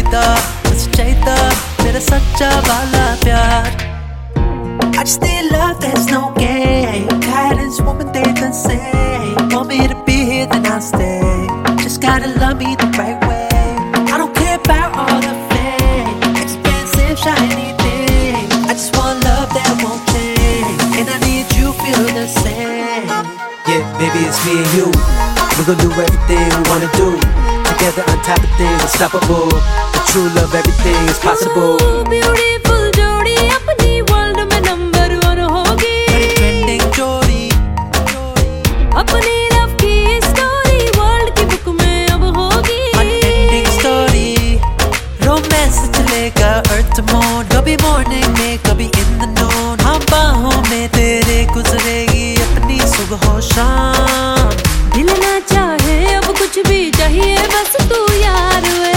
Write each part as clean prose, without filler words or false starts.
चाहिदा बस चाहिदा मेरा सच्चा वाला प्यार I just need love, there's no game. Guidance, woman, they the same. Want me to be here, then I'll stay. Just gotta love me the right way. I don't care about all the fame, expensive, shiny things. I just want love that won't change, and I need you feel the same. Yeah, baby, it's me and you. We gon' do everything we wanna do. Together on top of things, unstoppable. The true love, everything is possible. Beautiful जोड़ी अपनी world में number one होगी. Trending जोड़ी अपनी love की story world की book में अब होगी. Unending story. Romance चलेगा earth to moon. कभी morning में कभी in the noon. हम बाहों में तेरे गुजरेगी अपनी सुबह शाम. दिल ना चाहे अब कुछ भी चाहिए बस तू यार वे.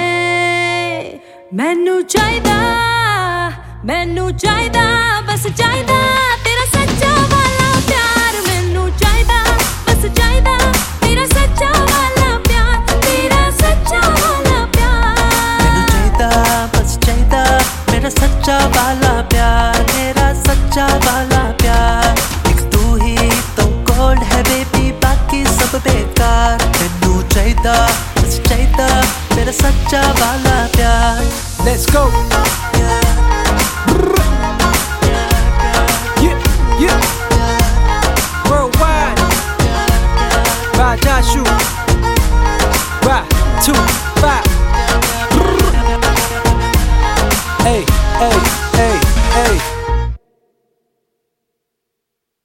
मैनू चाहिदा बस चाहिदा तेरा सच्चा वाला प्यार. मैनू चाहिदा बस चाहिदा तेरा सच्चा वाला प्यार. तेरा सच्चा वाला प्यार. मैनू चाहिदा बस चाहिदा मेरा सच्चा वाला प्यार. मेरा सच्चा वाला प्यार. एक तू ही तो गोल्ड है बेबी बाकी सब बेकार. मैनू चाहिदा बस चाहिदा मेरा सच्चा वाला प्यार. Let's go.